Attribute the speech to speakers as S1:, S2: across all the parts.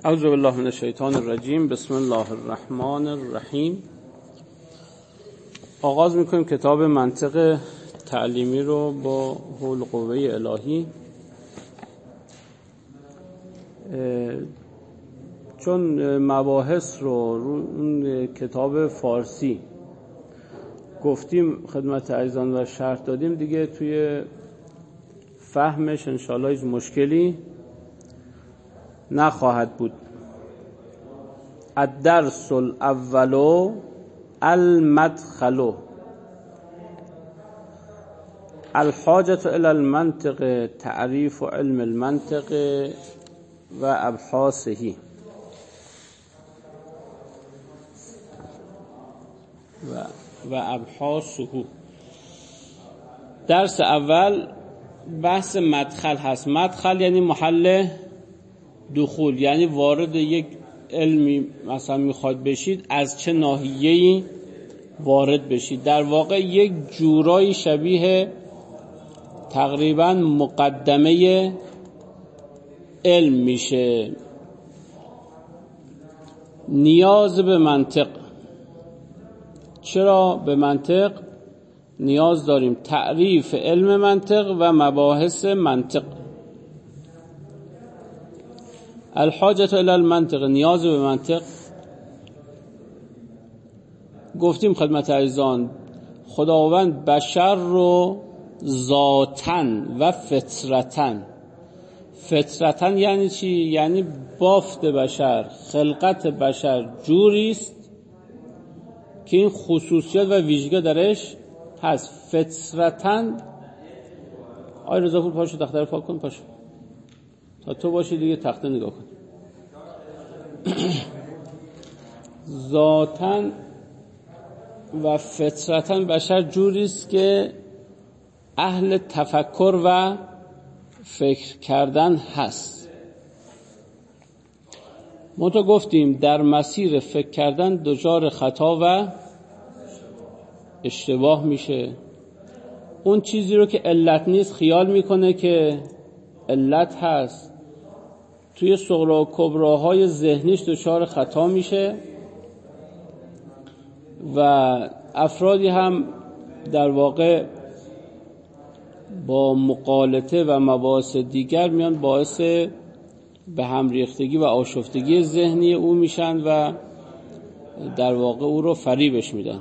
S1: اعوذ بالله من الشیطان الرجیم. بسم الله الرحمن الرحیم. آغاز میکنیم کتاب منطق تعلیمی رو با حول قوه الهی. چون مباحث رو اون کتاب فارسی گفتیم خدمت عزیزان و شرح دادیم، دیگه توی فهمش انشاءالله هیچ مشکلی نخواهد بود. الدرس الاول المدخل الحاجة الى المنطق تعریف علم المنطق و ابحاثه. و ابحاثه. درس اول بحث مدخل هست. مدخل یعنی محل دخول، یعنی وارد یک علمی مثلا میخواد بشید، از چه ناحیه‌ای وارد بشید. در واقع یک جورایی شبیه تقریبا مقدمه علم میشه. نیاز به منطق. چرا به منطق نیاز داریم؟ تعریف علم منطق و مباحث منطق. الحاجة الى المنطق، نیاز به منطق. گفتیم خدمت عزیزان خداوند بشر رو ذاتن و فطرتن یعنی چی؟ یعنی بافت بشر، خلقت بشر جوری است که این خصوصیات و ویژگی درش هست. فطرتن. آی رضا پور پاشو تخته رو پاک کن، پاشو تا تو باشی دیگه تخته نگاه کن. ذاتن و فطرتن بشر جوری است که اهل تفکر و فکر کردن هست. ما تو گفتیم در مسیر فکر کردن دچار خطا و اشتباه میشه. اون چیزی رو که علت نیست خیال میکنه که علت هست. توی صغرا و کبراهای ذهنیش دچار خطا میشه و افرادی هم در واقع با مغالطه و مباحث دیگر میان باعث به هم ریختگی و آشفتگی ذهنی او میشن و در واقع او رو فریبش میدن.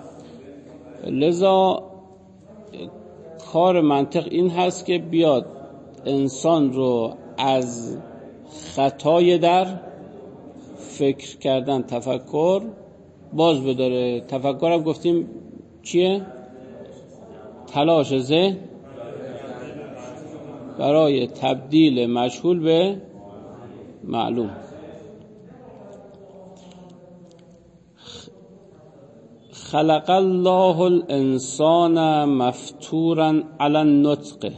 S1: لذا کار منطق این هست که بیاد انسان رو از خطای در فکر کردن، تفکر باز بداره. تفکر هم گفتیم چیه؟ تلاش ذهن برای تبدیل مجهول به معلوم. خلق الله الانسان مفتورا علی النطق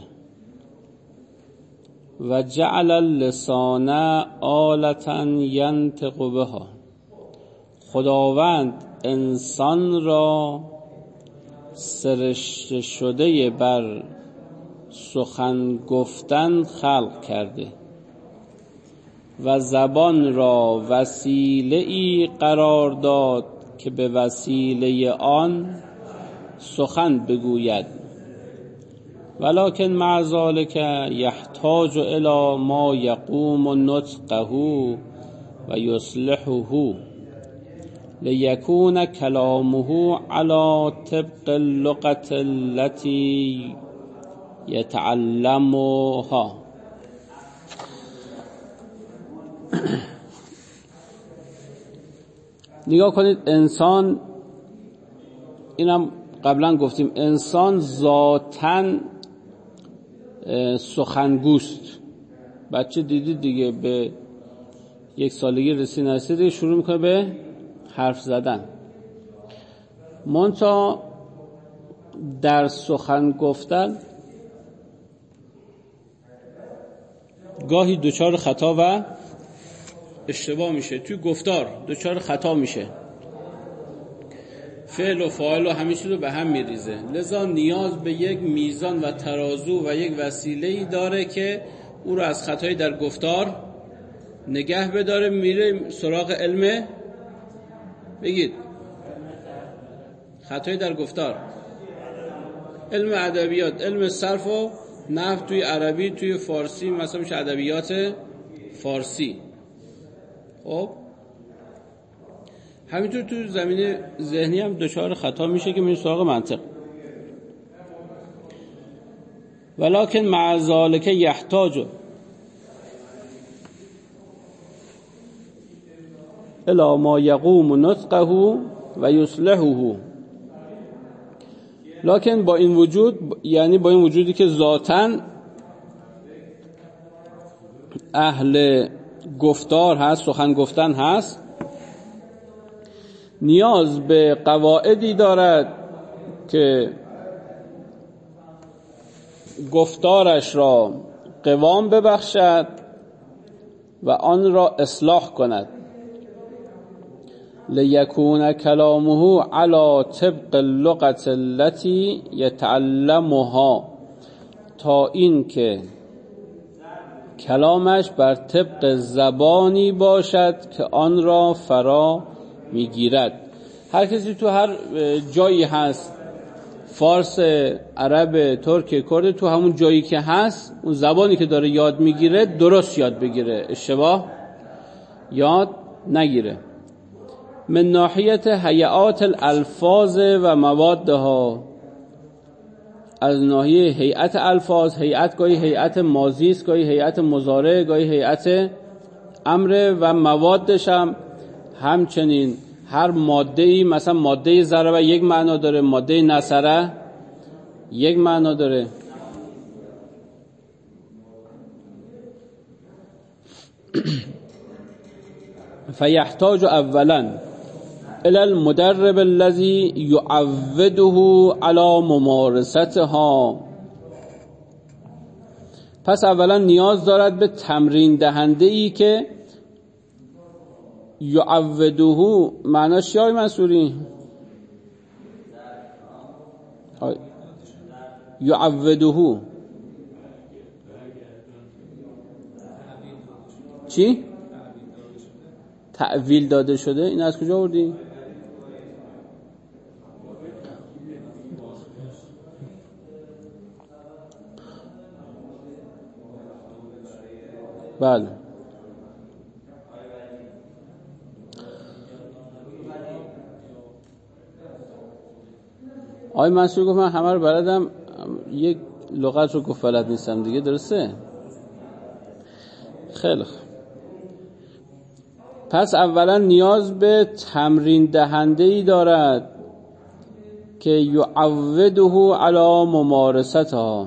S1: و جعل اللسان آلة ینطق بها. خداوند انسان را سرشته شده بر سخن گفتن خلق کرده و زبان را وسیله‌ای قرار داد که به وسیله آن سخن بگوید. ولکن مع ذلک یحتاج الی ما یقوم نطقه و یصلحه لیکون کلامه علی طبق اللغة التي یتعلمها. نگاه کنید، انسان، اینم قبلا گفتیم، انسان ذاتن سخنگوست. بچه دیدید دیگه، به 1 سالگی رسید شروع میکنه به حرف زدن. منتها در سخن گفتن گاهی دچار خطا و اشتباه میشه. توی گفتار دچار خطا میشه، فعل و فاعل و همه چیز رو به هم میریزه. لذا نیاز به یک میزان و ترازو و یک وسیله‌ای داره که او رو از خطای در گفتار نگه بداره، میره سراغ علم، بگید خطایی در گفتار، علم ادبیات، علم صرف و نحو توی عربی، توی فارسی مثلا میشه ادبیات فارسی. خب همینطور توی زمینه ذهنی هم دچار خطا میشه که میره سراغ منطق. ولکن مع ذلک یحتاج الی ما یقوم نطقه و یصلحه. لکن با این وجود، یعنی با این وجودی که ذاتاً اهل گفتار هست، سخن گفتن هست، نیاز به قواعدی دارد که گفتارش را قوام ببخشد و آن را اصلاح کند. لیکون کلامه علی طبق اللغة التي یتعلمها، تا این که کلامش بر طبق زبانی باشد که آن را فرا میگیرد. هر کسی تو هر جایی هست، فارس، عرب، ترک، کرد، تو همون جایی که هست اون زبانی که داره یاد میگیره درست یاد بگیره، اشتباه یاد نگیره. من ناحیت هیئات الالفاظ و موادها، از ناحیه هیئت الفاظ، هیئت گاهی هیئت ماضی است، گاهی هیئت مضارع، گاهی هیئت امر، و موادش هم همچنین هر ماده‌ای، مثلا ماده ضربه یک معنا داره، ماده نصره یک معنا داره. فیحتاج اولا الی المدرب الذی یعوده علی ممارستها. پس اولا نیاز دارد به تمرین دهنده ای که یعوده، معناش چیه منصوری؟ یعوده چی؟ تعویل داده شده. این از کجا آوردی؟ بله. آقای منصور گفت من همه رو بلدم، یک لغت رو گفت بلد نیستم دیگه، درسته؟ خیلی خوب. پس اولا نیاز به تمرین دهنده‌ای دارد که یعوده علی ممارستها.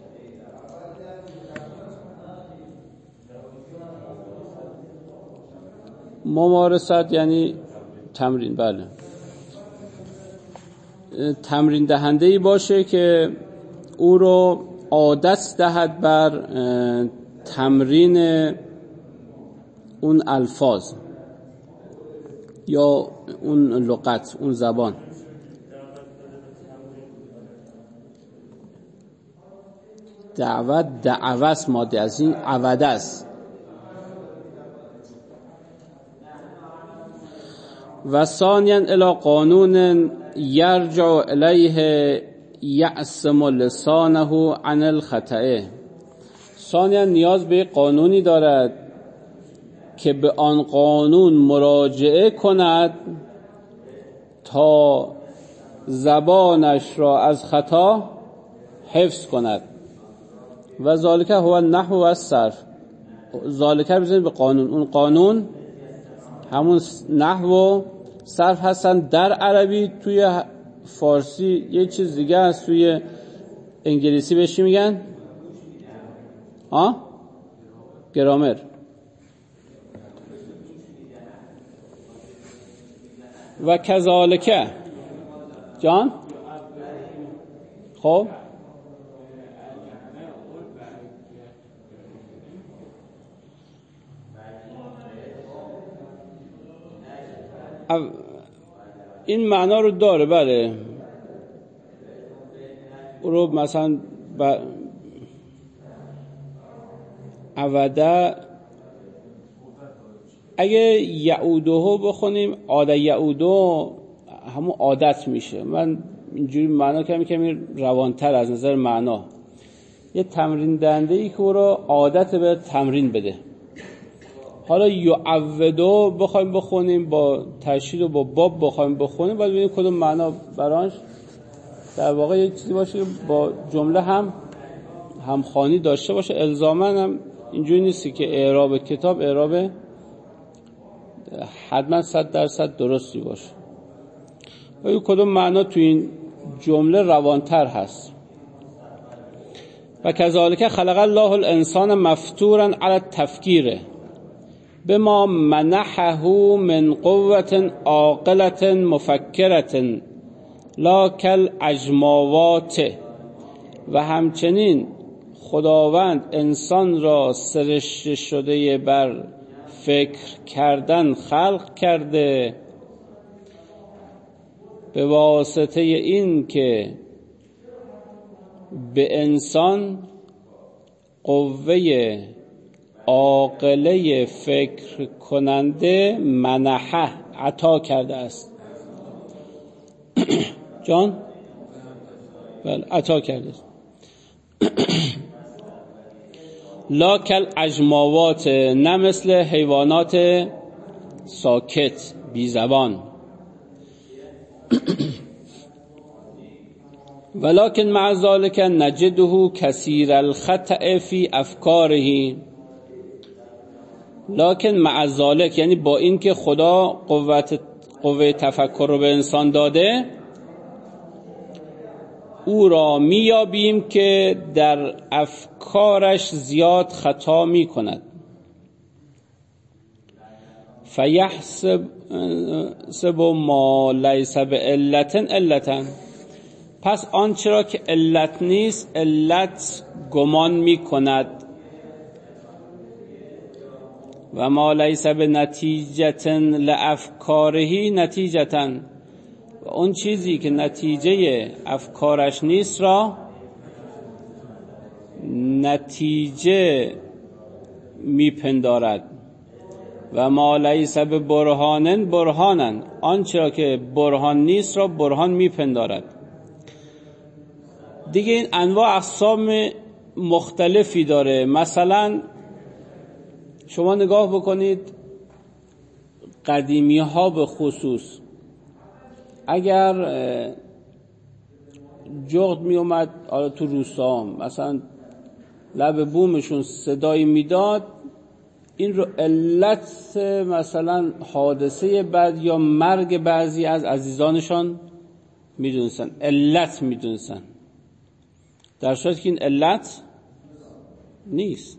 S1: ممارست یعنی تمرین. بله، تمرین دهنده‌ای باشه که او رو عادت دهد بر تمرین اون الفاظ یا اون لغت، اون زبان. دعوت دعوت ماده از این عوده است. و ثانیا الی قانون یرجع الیه یعصم لسانه عن الخطأ. ثانیا نیاز به قانونی دارد که به آن قانون مراجعه کند تا زبانش را از خطا حفظ کند. و ذالک هو النحو و الصرف. ذالک بزنید به قانون، اون قانون همون نحو و صرف هستن در عربی. توی فارسی یه چیز دیگه هست، توی انگلیسی بهش میگن گرامر. و کذالک جان. خب این معنا رو داره. بله، رو مثلا عوده اگه یعودهو بخونیم عاده یعودو همون عادت میشه. من اینجوری معنا کمی روانتر از نظر معنا، یه تمرین دهنده ای که او رو عادت به تمرین بده. حالا یعودو بخوایم بخونیم با تشدید و با باب بخوایم بخونیم، باید ببینیم کدوم معنا برانش در واقع یک چیزی باشه که با جمله همخوانی داشته باشه. الزاما هم اینجوری نیستی که اعراب کتاب اعراب حتما 100% درستی باشه. و کدوم معنا تو این جمله روانتر هست. و کذالک خلق الله الانسان مفتورا علی التفکیر بما منحه من قوة عاقلة مفکرة لا کالاجماوات. و همچنین خداوند انسان را سرشته شده بر فکر کردن خلق کرده، به واسطه این که به انسان قوه عاقله فکر کننده منحه عطا کرده است. جان؟ بله عطا کرده است. لا کل اجماوات، نه مثل حیوانات ساکت بی زبان. ولکن مع ذلك نجده کثیر الخطأ فی افکاره. لکن مع ذلك یعنی با این که خدا قوه تفکر رو به انسان داده، او را میابیم که در افکارش زیاد خطا میکند. فیحسب ما لیس بعلة علة، پس آنچه را که علت نیست علت گمان میکند. و ما لیس بنتیجة لافکاره نتیجة، و اون چیزی که نتیجه افکارش نیست را نتیجه میپندارد. و ما لیس ببرهان برهانا، آنچه را که برهان نیست را برهان میپندارد. دیگه این انواع اقسام مختلفی داره. مثلا شما نگاه بکنید قدیمی ها به خصوص، اگر جغد می اومد تو روستا مثلا لب بومشون صدایی میداد، این رو علت مثلا حادثه بعد یا مرگ بعضی از عزیزانشان میدونستن، علت میدونستن، در صورتی که این علت نیست.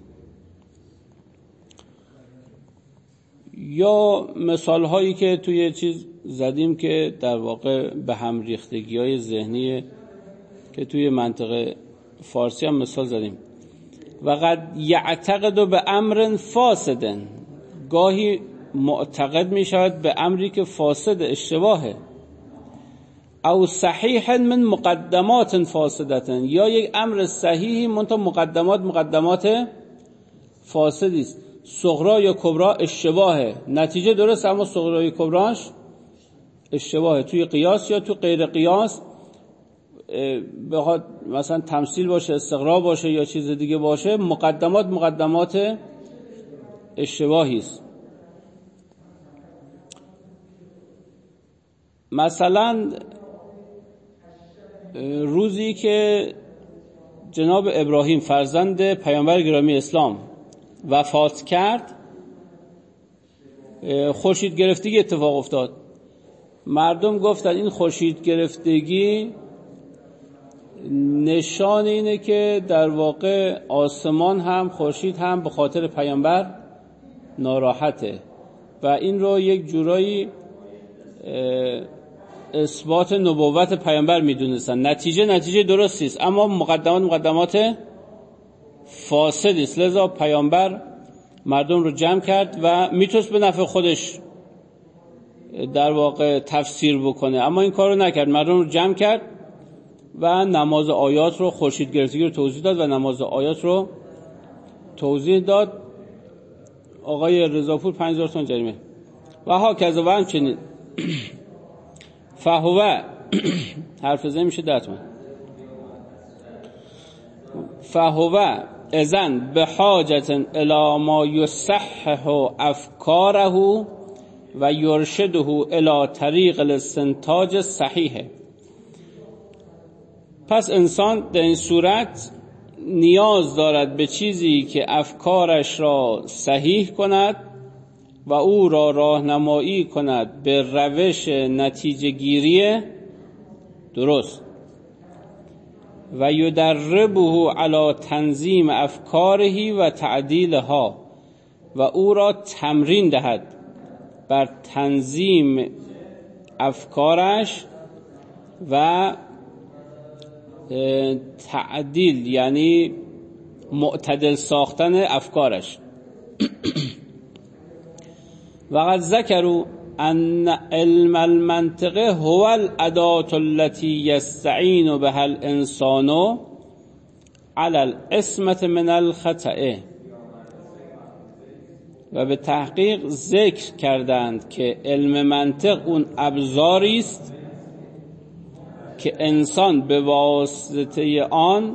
S1: یا مثال هایی که توی چیز زدیم که در واقع به هم ریختگی های ذهنی که توی منطقه فارسی هم مثال زدیم. و قد یعتقد به امر فاسد، گاهی معتقد می شود به امری که فاسد، اشتباهه. او صحیح من مقدمات فاسدتن، یا یک امر صحیحی منتها مقدمات فاسدی است. صغرا یا کبرا اشتباهه، نتیجه درست اما صغرا یا کبراش اشتباهه. توی قیاس یا تو غیر قیاس بخواد مثلا تمثیل باشه، استقرا باشه یا چیز دیگه باشه، مقدمات اشتباهی است. مثلا روزی که جناب ابراهیم فرزند پیامبر گرامی اسلام وفات کرد، خورشید گرفتگی اتفاق افتاد. مردم گفتن این خورشید گرفتگی نشان اینه که در واقع آسمان هم خورشید هم به خاطر پیامبر ناراحته و این رو یک جورایی اثبات نبوت پیامبر میدونستن. نتیجه درستی است اما مقدمات فاسد است. لذا پیامبر مردم رو جمع کرد و میتونست به نفع خودش در واقع تفسیر بکنه، اما این کار رو نکرد. مردم رو جمع کرد و نماز آیات رو، خورشید گرفتگی رو توضیح داد و نماز آیات رو توضیح داد. آقای رضاپور 5000 تومان جریمه. و ها کذا و همچنین فهوه حرف زن میشه 10 تومان. فهوه اذن به حاجت الی ما یصحح افکاره و یرشده الی طریق الاستنتاج صحیح. پس انسان در این صورت نیاز دارد به چیزی که افکارش را صحیح کند و او را راهنمایی کند به روش نتیجه گیری درست و یدربه علی تنظیم افکاره و تعدیلها و او را تمرین دهد بر تنظیم افکارش و تعدیل یعنی معتدل ساختن افکارش. و قد ذکروا ان علم المنطق هو الاداة التي يستعين بها الانسان على العصمة من الخطأ. و به تحقیق ذکر کردند که علم منطق اون ابزاری است که انسان به واسطه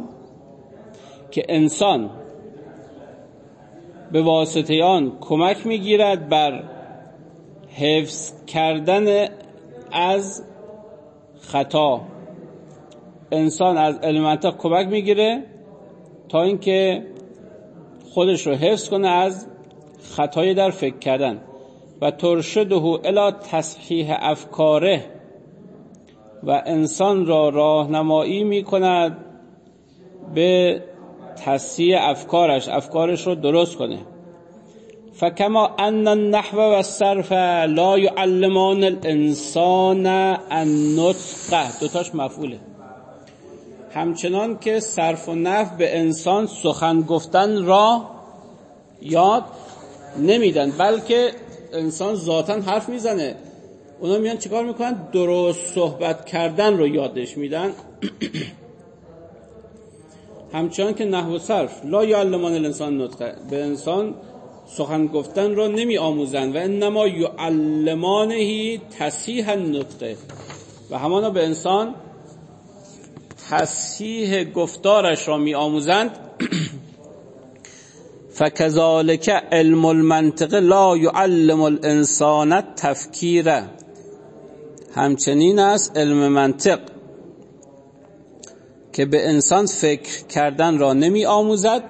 S1: آن کمک میگیرد بر حفظ کردن از خطا. انسان از علم منطق کمک میگیره تا اینکه خودش رو حفظ کنه از خطای در فکر کردن. و ترشده الی تصحیح افکاره و انسان را راهنمایی میکند به تصحیح افکارش رو درست کنه. فکما ان النحو و الصرف لا يعلمان الانسان النطق، دوتاش مفعوله، همچنان که صرف و نحو به انسان سخن گفتن را یاد نمیدن، بلکه انسان ذاتاً حرف میزنه، اونا میان چیکار میکنن؟ درست صحبت کردن رو یادش میدن. همچنان که نحو و صرف لا یعلمان الانسان نطق، به انسان سخن گفتن رو نمی آموزن. و انما یعلمانه تصحیح النطق، و همانا به انسان تصحیح گفتارش را می آموزند. فکذالک علم المنطق لا یعلم الانسان التفکیر، همچنین است علم منطق که به انسان فکر کردن را نمی آموزد،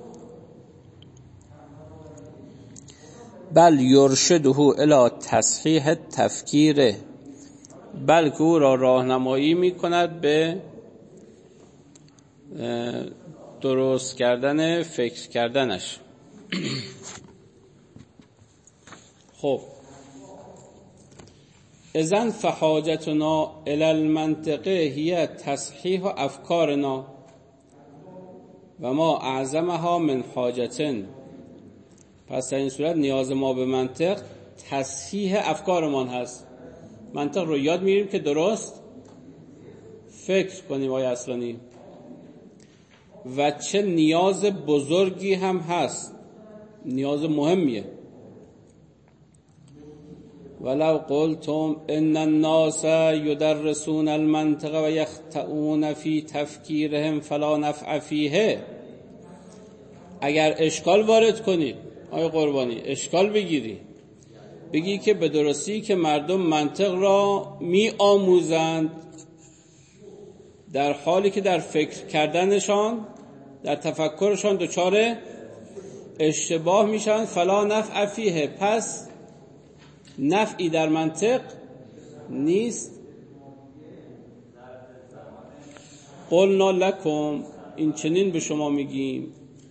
S1: بل یرشده الی تصحیح تفکیر، بلکه او را راهنمایی می کند به درست کردن فکر کردنش. خب اذن فحاجتنا الی المنطق هی تصحیح افکارنا و ما اعظمها من حاجتن. پس در این صورت نیاز ما به منطق تصحیح افکارمان هست. منطق رو یاد میگیریم که درست فکر کنیم آقای اصلانی. و چه نیاز بزرگی هم هست، نیاز مهمیه. ولو قلتم ان الناس يدرسون المنطق و يخطئون في تفکیرهم فلا نفع فیه. اگر اشکال وارد کنید آقای قربانی، اشکال بگی که به درستی که مردم منطق را می آموزند در حالی که در فکر کردنشان، در تفکرشان دچار اشتباه میشن، فلا نفع فیه، پس نفعی در منطق نیست. قلنا لکم، این چنین به شما میگیم،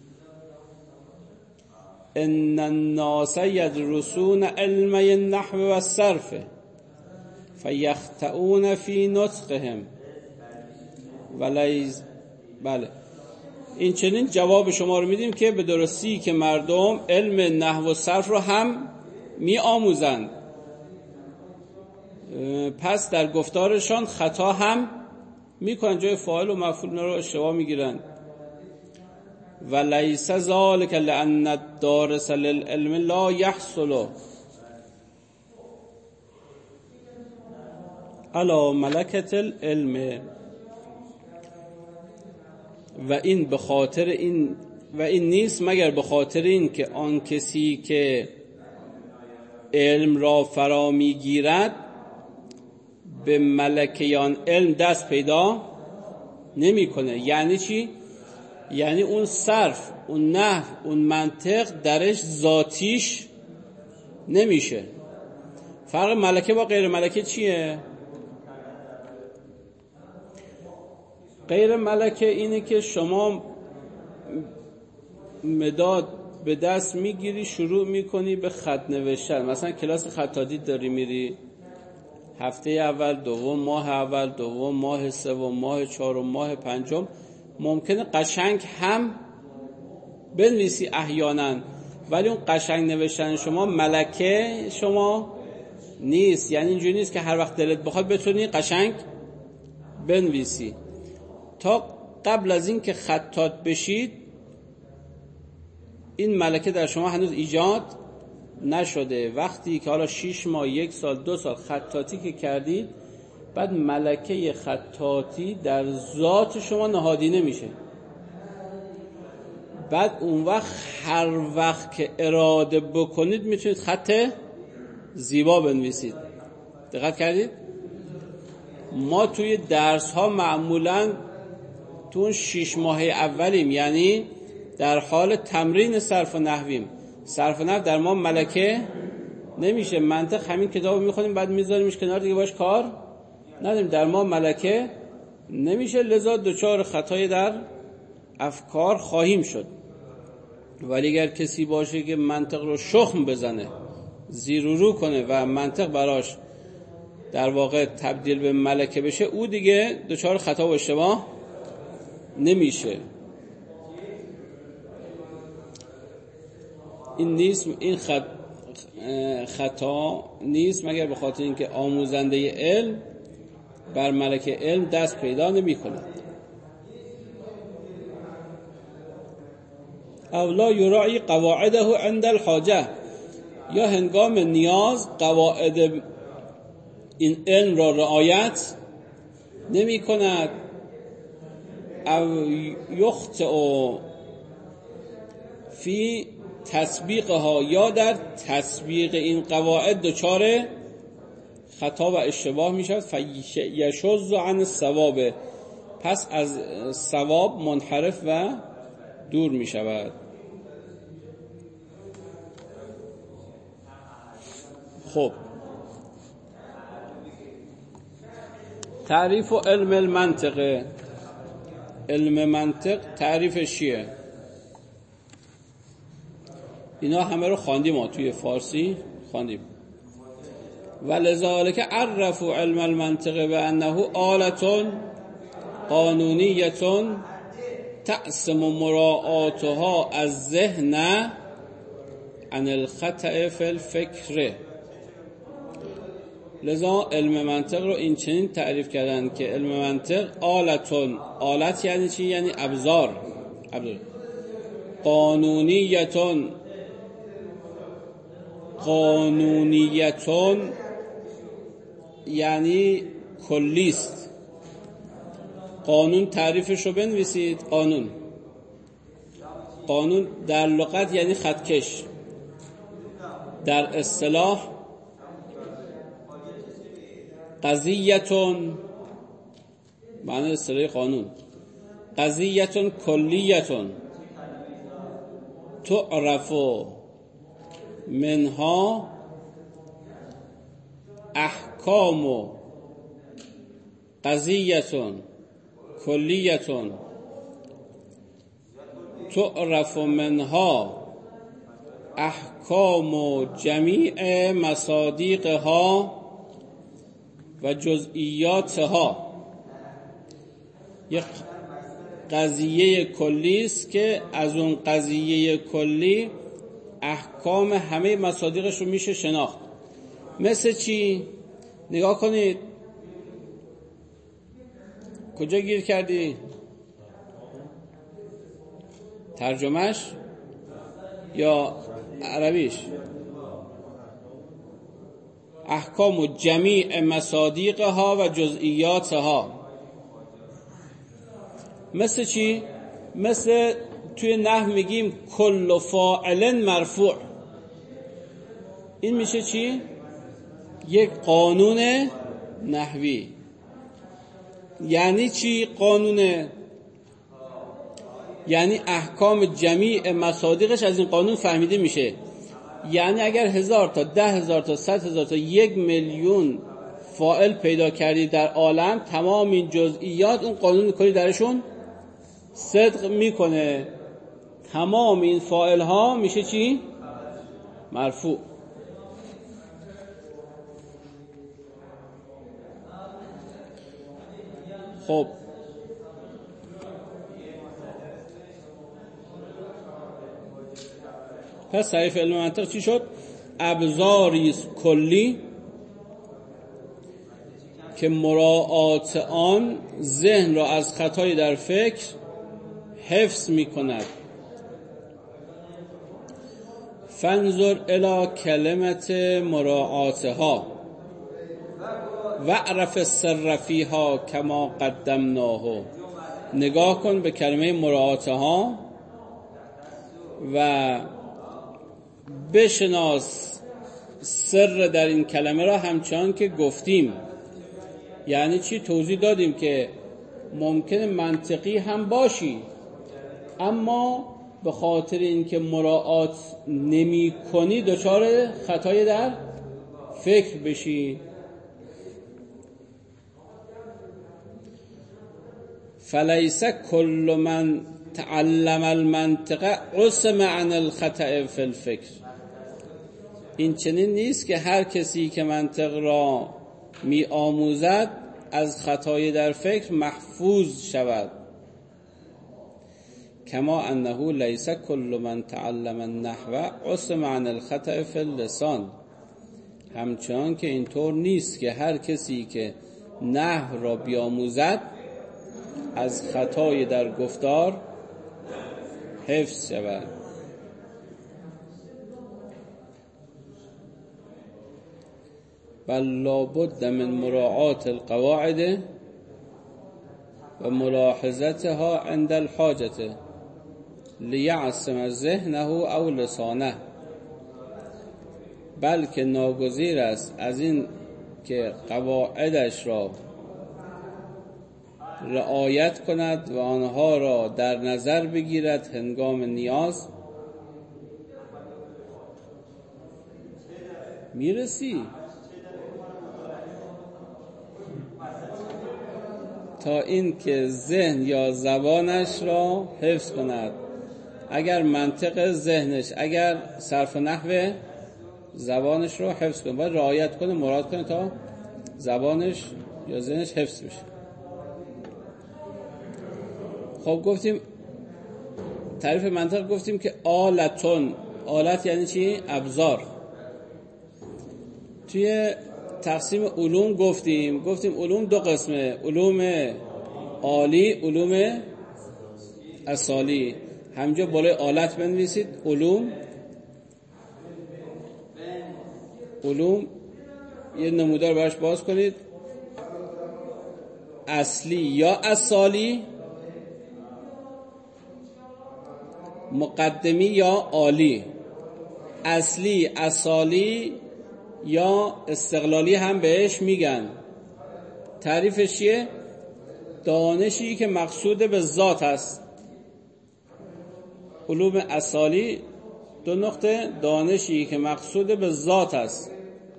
S1: ان الناس یدرسون علم النحو و الصرف فیخطئون فی نطقهم ولیز. بله، این چنین جواب شما رو میدیم که به درستی که مردم علم نحو و صرف رو هم می آموزند، پس در گفتارشان خطا هم میکنن، جای فاعل و مفعول رو اشتباه میگیرن. و لیس ذلک لان الدارس للعلم لا یحصل علی ملکة العلم، و این به خاطر این و این نیست مگر به خاطر این که آن کسی که علم را فرا میگیرد به ملکیان علم دست پیدا نمیکنه. یعنی چی؟ یعنی اون صرف، اون نحو، اون منطق درش ذاتیش نمیشه. فرق ملکه با غیر ملکه چیه؟ غیر ملکه اینه که شما مداد به دست میگیری، شروع میکنی به خط نوشتن. مثلا کلاس خطاطی داری میری، هفته اول، دوم ماه اول، دوم ماه سوم، ماه چهارم، ماه پنجم ممکنه قشنگ هم بنویسی احیانا، ولی اون قشنگ نوشتن شما ملکه شما نیست. یعنی اینجوری نیست که هر وقت دلت بخواد بتونی قشنگ بنویسی. تا قبل از این که خطاط بشید این ملکه در شما هنوز ایجاد نشده. وقتی که حالا 6 ماه، 1 سال، 2 سال خطاطی که کردید، بعد ملکه خطاطی در ذات شما نهادینه میشه. بعد اون وقت هر وقت که اراده بکنید میتونید خط زیبا بنویسید. دقت کردید؟ ما توی درس ها معمولاً تو اون 6 ماه اولیم، یعنی در حال تمرین صرف و نحویم. صرف و نحو در ما ملکه نمیشه. منطق همین کتابو میخونیم بعد میذاریمش کنار، دیگه باش کار نداریم. در ما ملکه نمیشه، لذا دچار خطای در افکار خواهیم شد. ولی اگر کسی باشه که منطق رو شخم بزنه، زیر و رو کنه و منطق براش در واقع تبدیل به ملکه بشه، او دیگه دچار خطا و اشتباه نمیشه. این نیست، این خطا نیست مگر به خاطر اینکه آموزنده علم بر ملکه علم دست پیدا نمی‌کنه. او لا یراعی قواعده عند الحاجه، یا هنگام نیاز قواعد این علم را رعایت نمی کند. او یخطئ فی تطبیقها، یا در تطبیق این قواعد دچار خطا و اشتباه می شود. فیشذ عن الصواب، پس از صواب منحرف و دور می شود. خب، تعریف علم المنطق. علم منطق تعریفش چیه؟ اینا همه رو خواندیم، ما توی فارسی خواندیم. ولذالک عرفوا علم المنطق بانه آلة قانونیه تقسم مراعاتها از ذهن عن الخطأ فی الفکر. لذا علم منطق رو این چنین تعریف کردن که علم منطق آلتون، آلت یعنی چی؟ یعنی ابزار. قانونیتون، قانونیتون یعنی کلیست. قانون تعریفش رو بنویسید. قانون در لغت یعنی خطکش، در اصطلاح قضیتون، معنی اصطلاحی قانون قضیتون کلیتون تعرف منها احکام قضیتون کلیتون تعرف منها احکام جمیع مصادیقها و جزئیاتها. یک قضیه کلی است که از اون قضیه کلی احکام همه مصادیقش رو میشه شناخت. مثل چی؟ نگاه کنید، کجا گیر کردی؟ ترجمهش یا عربیش؟ احکام جمیع مصادیقها و جزئیاتها. مثل چی؟ مثل توی نحو میگیم کل فاعل مرفوع. این میشه چی؟ یک قانون نحوی. یعنی چی قانونه؟ یعنی احکام جمیع مصادیقش از این قانون فهمیده میشه. یعنی اگر 1000 تا 10,000 تا 100,000 تا 1,000,000 فاعل پیدا کردی در عالم، تمام این جزئیات اون قانون کلی درشون صدق میکنه. تمام این فاعل ها میشه چی؟ مرفوع. خب پس تعریف علم منطق چی شد؟ ابزاریست کلی که مراعات آن ذهن را از خطای در فکر حفظ می کند. فانظر الی کلمت مراعاتها و اعرف السر فیها کما قدمناه. نگاه کن به کلمه مراعاتها و بشناس سر در این کلمه را همچنان که گفتیم. یعنی چی؟ توضیح دادیم که ممکنه منطقی هم باشی، اما به خاطر اینکه مراعات نمی کنی دچار خطای در فکر بشی. فلیس کل من تعلم المنطق عصم عن الخطأ فی الفکر. این چنین نیست که هر کسی که منطق را می آموزد از خطای در فکر محفوظ شود. کما انه لیس کل من تعلم النحو عصم عن الخطأ فی اللسان. همچنان که اینطور نیست که هر کسی که نحو را بیاموزد از خطای در گفتار حفظ شود. بل لابد من مراعات القواعد و ملاحظتها عند الحاجة لیعصم ذهنه او لسانه. بلکه ناگزیر است از این که قواعدش را رعایت کند و آنها را در نظر بگیرد هنگام نیاز. میرسی تا این که ذهن یا زبانش را حفظ کند. اگر منطق ذهنش، اگر صرف نحو زبانش را حفظ کنه، باید رعایت کنه، مراد کنه تا زبانش یا ذهنش حفظ بشه. خب گفتیم تعریف منطق، گفتیم که آلتون. آلت یعنی چی؟ ابزار. توی تقسیم علوم گفتیم علوم دو قسمه: علوم عالی، علوم اصالی. همینجا بالای آلت بنویسید علوم یه نمودار براش باز کنید. اصلی یا اصالی، مقدمی یا عالی. اصلی، اصالی یا استقلالی هم بهش میگن. تعریفش چیه؟ دانشی که مقصود به ذات است. علوم اصالی 2 نقطه: دانشی که مقصود به ذات است،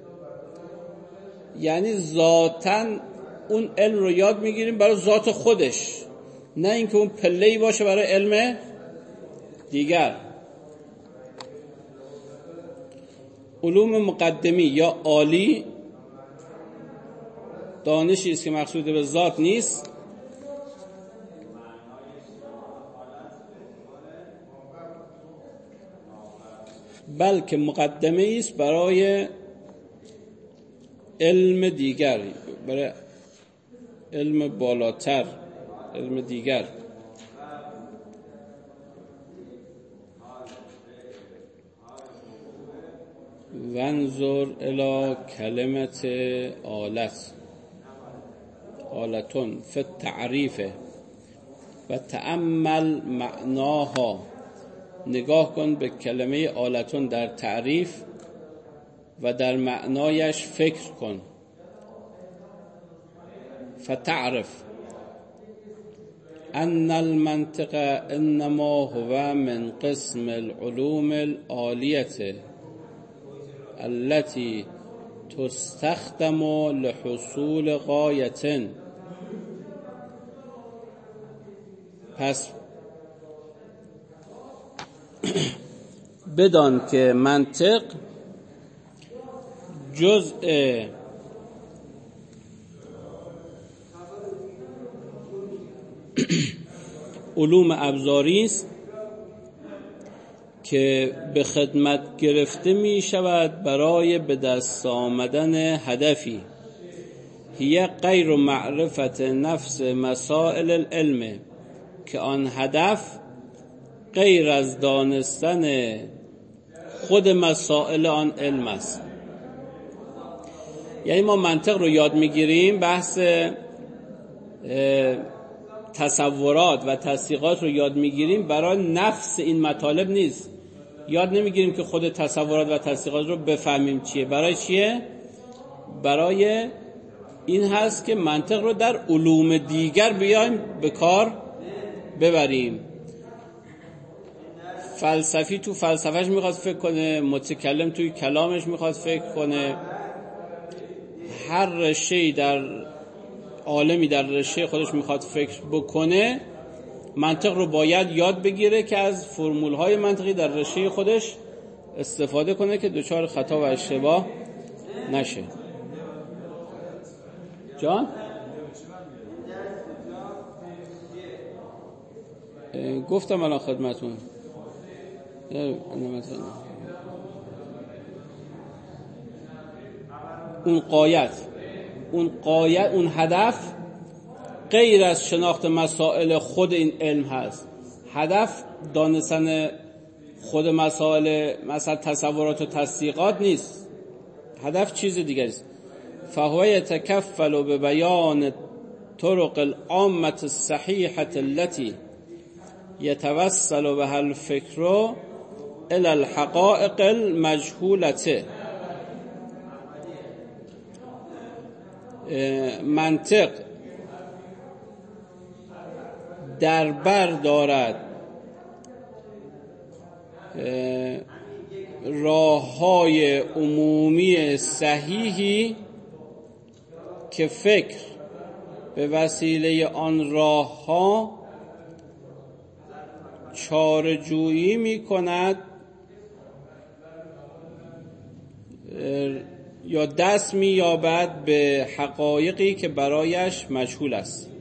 S1: یعنی ذاتاً اون علم رو یاد میگیریم برای ذات خودش، نه اینکه اون پله‌ای باشه برای علم دیگر. علوم مقدمی یا عالی دانشی است که مقصود به ذات نیست، بلکه مقدمه است برای علم دیگر، برای علم بالاتر، علم دیگر. وانظر الی کلمت آلتون فی التعریف و تأمل معناها، نگاه کن به کلمه آلتون در تعریف و در معنایش فکر کن. فتعرف ان المنطق انما هو من قسم العلوم العالیه التي تستخدم لحصول غایة. پس بدان که منطق جزء علوم ابزاری است که به خدمت گرفته می شود برای به دست آمدن هدفی. هی غیر معرفت نفس مسائل العلم، که آن هدف غیر از دانستن خود مسائل آن علم است. یعنی ما منطق رو یاد میگیریم، بحث تصورات و تصدیقات رو یاد میگیریم برای نفس این مطالب نیست. یاد نمیگیریم که خود تصورات و تصدیقات رو بفهمیم چیه. برای چیه؟ برای این هست که منطق رو در علوم دیگر بیایم به کار ببریم. فلسفی تو فلسفهش میخواد فکر کنه، متکلم توی کلامش میخواد فکر کنه، هر رشته‌ای در عالمی در رشته خودش میخواد فکر بکنه. منطق رو باید یاد بگیره که از فرمول‌های منطقی در رشته خودش استفاده کنه که دچار خطا و اشتباه نشه. جان؟ گفتم الان خدمتون. اون هدف غیر از شناخت مسائل خود این علم هست. هدف دانستن خود مسائل، مثلا تصورات و تصدیقات نیست. هدف چیز دیگری است. فهو یتکفل به بیان طرق العامة الصحیحة التي یتوصل بها الفکر الى الحقائق المجهولة. منطق در بر دارد راه‌های عمومی صحیحی که فکر به وسیله آن راه‌ها چاره‌جویی می‌کند یا دست می‌یابد به حقایقی که برایش مجهول است.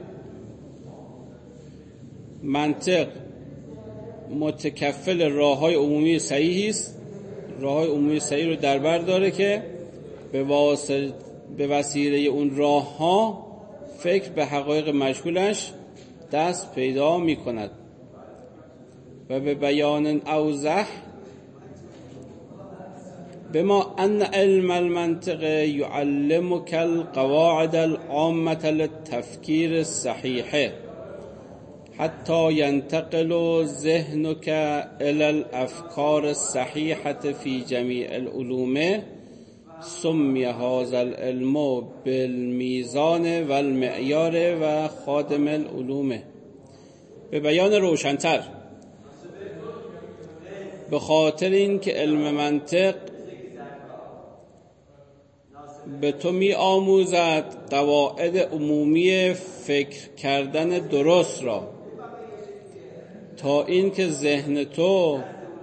S1: منطق متکفل راه‌های عمومی صحیحی است. راه‌های عمومی صحیح رو در بر داره که به وسیله اون راه‌ها فکر به حقایق مجهولش دست پیدا می‌کند. و به بیان اوضح بما ان علم المنطق يعلمك القواعد العامة للتفكير الصحيح حتى ينتقل ذهنك الى الافكار الصحيحة في جميع العلوم. سمي هذا العلم بالميزان والمعيار و خادم العلوم. به بیان روشن‌تر، به خاطر این که علم منطق به تو می آموزد قواعد عمومی فکر کردن درست را، تا این که ذهن تو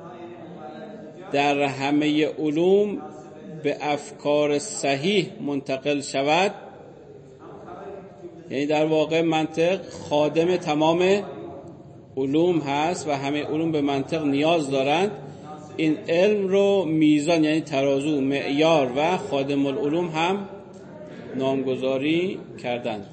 S1: در همه علوم به افکار صحیح منتقل شود. یعنی در واقع منطق خادم تمام علوم هست و همه علوم به منطق نیاز دارند. این علم رو میزان، یعنی ترازو، معیار و خادم العلوم هم نامگذاری کردند.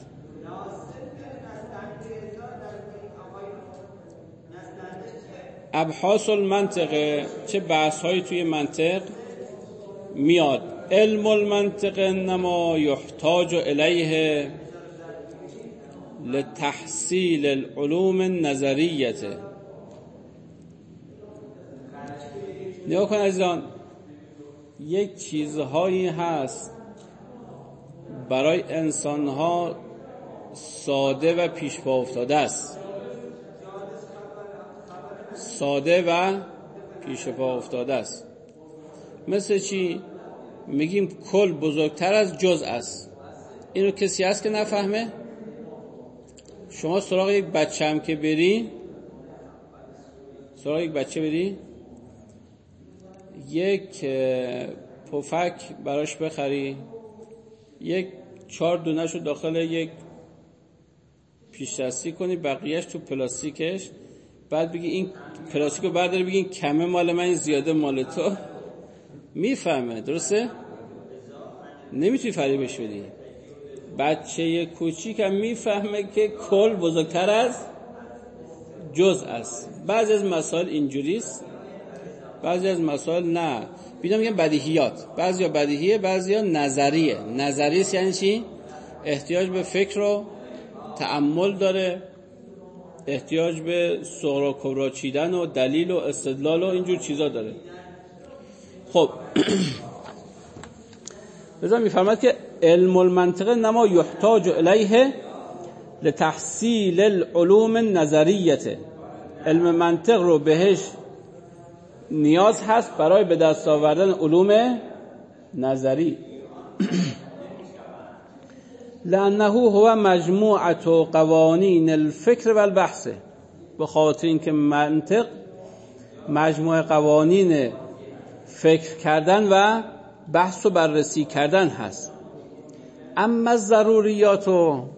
S1: ابحاث المنطق، چه بحث هایی توی منطق میاد علم المنطق انما یحتاج الیه لتحصیل العلوم النظریه. نگاه کن عزیزان، یک چیزهایی هست برای انسانها ساده و پیش پا افتاده است، ساده و پیش پا افتاده است. مثل چی؟ میگیم کل بزرگتر از جزء است. اینو کسی هست که نفهمه؟ شما سراغ یک بچه هم که بری، سراغ یک بچه بری، یک پفک براش بخری، یک 4 دونه‌شو داخل یک پیش دستی کنی، بقیهش تو پلاستیکش، بعد بگی این پلاستیکو برداری بگی این کمه مال من، این زیاده مال تو، میفهمه. درسته؟ نمیتونی فریبش بدی. بچه کوچیک هم میفهمه که کل بزرگتر از جزء است. بعضی از مسائل اینجوریست، بعضی از مسائل نه. میگم بدیهیات، بعضیا بدیهیه، بعضیا نظریه. نظریه یعنی چی؟ احتیاج به فکر و تأمل داره، احتیاج به صغرا کبرا چیدن و دلیل و استدلال و اینجور چیزا داره. خب بذار میفرماد که علم المنطق نما یحتاج الیه لتحصیل العلوم النظریه. علم منطق رو بهش نیاز هست برای به دست آوردن علوم نظری. لانه هو مجموعه قوانین الفکر و البحث. به خاطر اینکه منطق مجموعه قوانین فکر کردن و بحث و بررسی کردن هست. اما ضروریات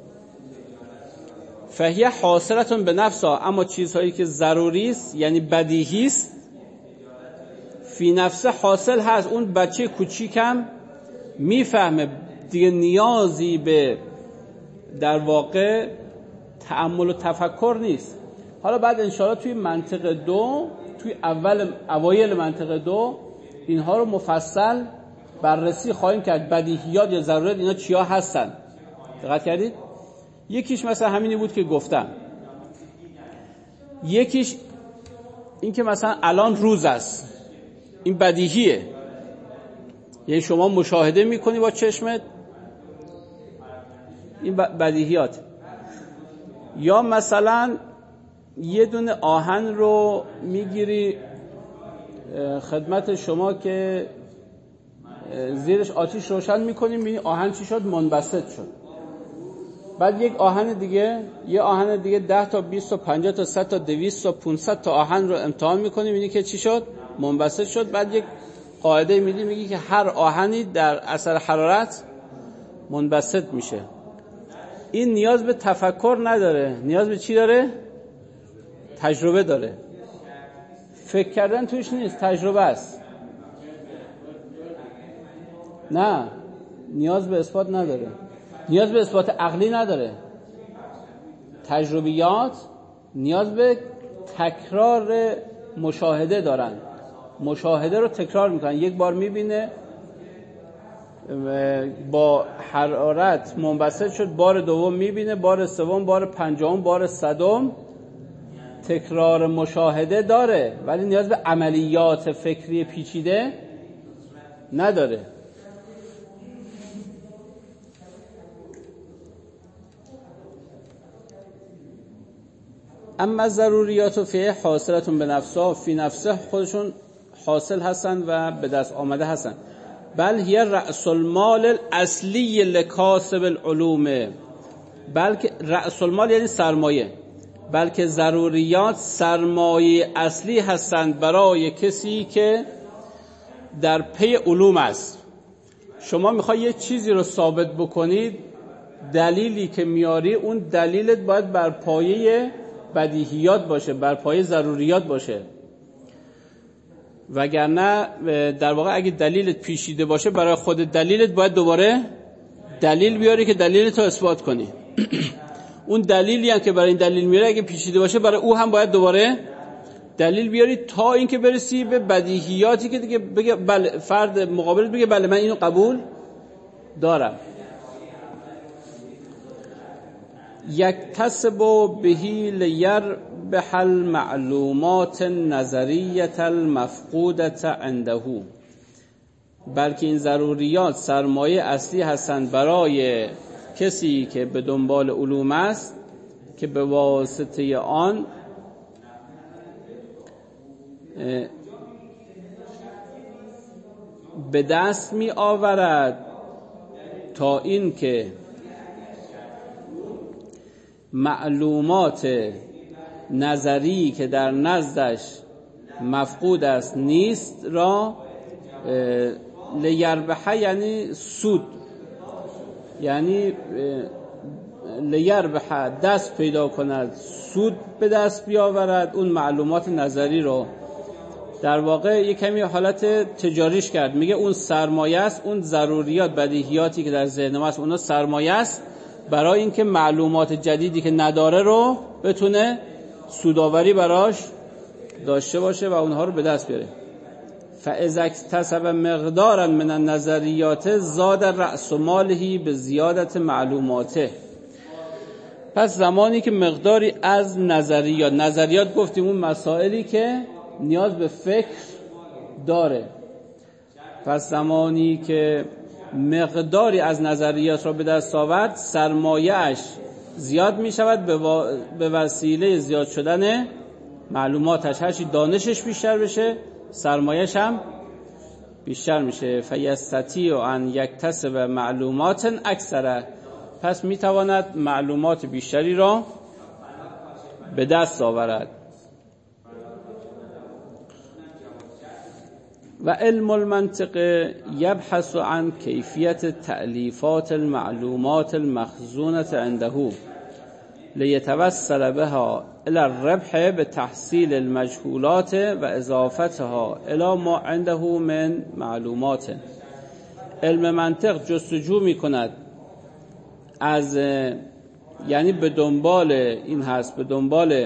S1: فهیه حاصلتون به نفسها، اما چیزهایی که ضروری است یعنی بدیهی است، فی نفسه حاصل هست. اون بچه کوچیکم میفهمه دیگه، نیازی به در واقع تأمل و تفکر نیست. حالا بعد انشاءالله توی منطق 2، توی اوایل منطق 2 اینها رو مفصل بررسی خواهیم کرد. بدیهیات یا ضرورت اینا چیا هستن؟ دقت کردید؟ یکیش مثلا همینی بود که گفتم. یکیش این که مثلا الان روز است، این بدیهیه، یعنی شما مشاهده میکنی با چشمت، این بدیهیات. یا مثلا یه دونه آهن رو میگیری خدمت شما که زیرش آتیش روشن میکنی، میبینی آهن چی شد؟ منبسط شد. بعد یک آهن دیگه، یه آهن دیگه 10 تا 20 تا 50 تا 100 تا 200 تا 500 تا آهن رو امتحان میکنی، میبینی که چی شد؟ منبسط شد. بعد یک قاعده میگی که هر آهنی در اثر حرارت منبسط میشه. این نیاز به تفکر نداره، نیاز به چی داره؟ تجربه داره. فکر کردن توش نیست، تجربه است. نه، نیاز به اثبات نداره، نیاز به اثبات عقلی نداره. تجربیات نیاز به تکرار مشاهده دارن، مشاهده رو تکرار میکنن. یک بار میبینه با حرارت منبسط شد، بار دوم میبینه، بار سوم، بار پنجم، بار صدم. تکرار مشاهده داره ولی نیاز به عملیات فکری پیچیده نداره. اما ضروریات فی حاصلتون به نفسها، فی نفسه خودشون حاصل هستن و به دست آمده هستن. بل هی رأس المال الاصلی لکاسب العلوم، بلکه رأس المال یعنی سرمایه، بلکه ضروریات سرمایه اصلی هستند برای کسی که در پی علوم است. شما میخوای یه چیزی رو ثابت بکنید، دلیلی که میاری اون دلیلت باید بر پایه بدیهیات باشه، بر پایه ضروریات باشه. وگرنه در واقع اگه دلیلت پیچیده باشه، برای خود دلیلت باید دوباره دلیل بیاری که دلیلت رو اثبات کنی. اون دلیلی هم که برای این دلیل میاره اگه پیچیده باشه، برای او هم باید دوباره دلیل بیاری تا اینکه برسی به بدیهیاتی که دیگه بگه بله، فرد مقابل بگه بله من اینو قبول دارم. یکتسب بهی لیربح المعلومات النظریة المفقودة عنده، بلکه این ضروریات سرمایه اصلی هستند برای کسی که به دنبال علوم است که به واسطه آن به دست می آورد تا این که معلومات نظری که در نزدش مفقود است نیست را لیربح یعنی سود، یعنی لیربح دست پیدا کند، سود به دست بیاورد اون معلومات نظری رو. در واقع یک کمی حالت تجاریش کرد، میگه اون سرمایه است، اون ضروریات بدیهیاتی که در ذهن ما است اونا سرمایه است برای اینکه معلومات جدیدی که نداره رو بتونه سوداوری براش داشته باشه و اونها رو به دست بیاره. فاذا اکتسب مقدارا من النظریات زاد رأس ماله به زیادت معلوماته. پس زمانی که مقداری از نظریات گفتیم اون مسائلی که نیاز به فکر داره، پس زمانی که مقداری از نظریات را به دست آورد سرمایه‌اش زیاد می شود به وسیله زیاد شدن معلوماتش. هرچی دانشش بیشتر بشه سرمایه‌اش هم بیشتر میشه. فیستطیع ان یکتسب معلومات اکثر، پس میتواند معلومات بیشتری را به دست آورد. و علم المنطق یبحث عن کیفیت تألیفات المعلومات المخزونة عنده لیتوصل بها الى الربح بتحصیل المجهولات و اضافتها الى ما عنده من معلومات. علم منطق جستجو می کند از، یعنی به دنبال این هست، به دنبال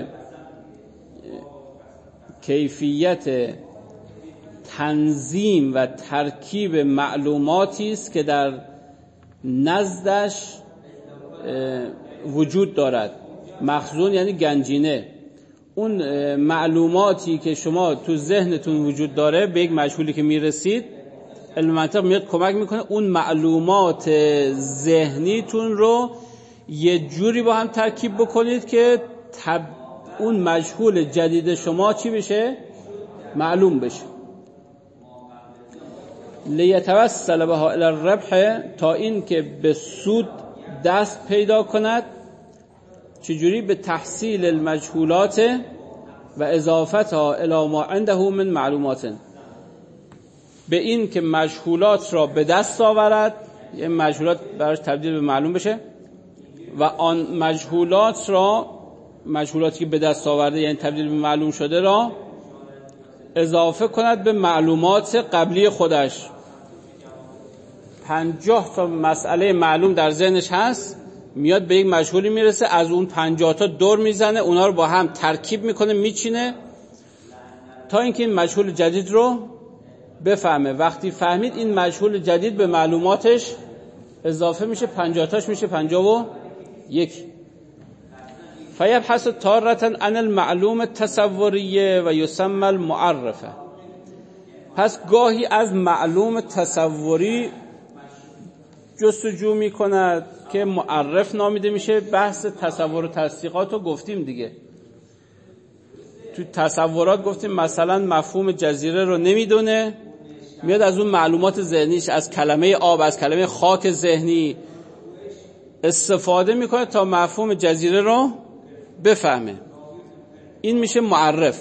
S1: کیفیت تنظیم و ترکیب معلوماتی است که در نزدش وجود دارد. مخزون یعنی گنجینه. اون معلوماتی که شما تو ذهنتون وجود داره به یک مجهولی که میرسید، علم منطق میاد کمک میکنه اون معلومات ذهنیتون رو یه جوری با هم ترکیب بکنید که اون مجهول جدید شما چی بشه؟ معلوم بشه. لیتوصل بها الی الربح، تا این که به سود دست پیدا کند. چجوری؟ به تحصیل المجهولات و اضافتها الی ما عنده من معلومات، به این که مجهولات را به دست آورد، یه مجهولات براش تبدیل به معلوم بشه و آن مجهولات را، مجهولاتی که به دست آورده یعنی تبدیل به معلوم شده را اضافه کند به معلومات قبلی خودش. 50 تا مسئله معلوم در ذهنش هست، میاد به یک مجهولی میرسه، از اون 50 تا دور میزنه، اونا رو با هم ترکیب میکنه، میچینه تا اینکه این مجهول جدید رو بفهمه. وقتی فهمید این مجهول جدید به معلوماتش اضافه میشه، 50 تاش میشه 51. فیبحث تارة عن المعلوم التصوریه و یسمى المعرفه. پس گاهی از معلوم تصوری جستجو میکند که معرف نامیده میشه. بحث تصور و تصدیقات رو گفتیم دیگه. تو تصورات گفتیم مثلا مفهوم جزیره رو نمیدونه، میاد از اون معلومات ذهنیش، از کلمه آب، از کلمه خاک ذهنی استفاده میکنه تا مفهوم جزیره رو بفهمه. این میشه معرف.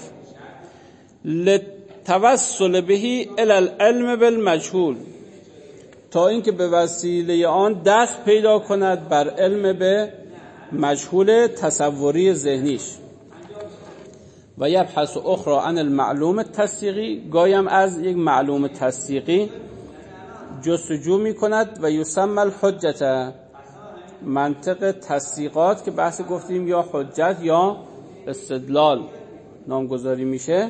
S1: لتوصل بهی الی العلم بالمجهول، تا اینکه به وسیله آن دست پیدا کند بر علم به مجهول تصوری ذهنیش. و یبحث اخرى عن المعلوم التصدیقی، گایم از یک معلوم تصدیقی جستجو می کند. و یسمى الحجة، منطق تصدیقات که بحث گفتیم یا حجت یا استدلال. نامگذاری میشه،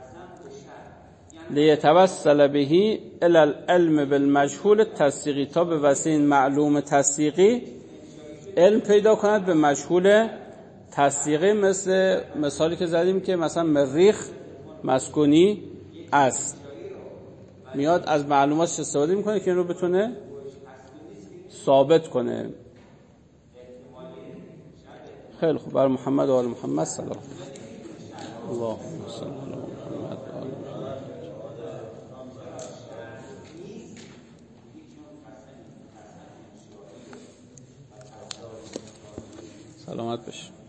S1: لیتوسل بهی الی العلم بالمجهول تصدیقی، تا به وسیله معلوم تصدیقی علم پیدا کند به مجهول تصدیقی. مثل مثالی که زدیم که مثلا مریخ مسکونی است، میاد از معلوماتش استفاده میکنه که این رو بتونه ثابت کنه. خیلی خوب. بر محمد و آل محمد سلام. اللهم صل علی محمد و آل محمد. سلامت بشه.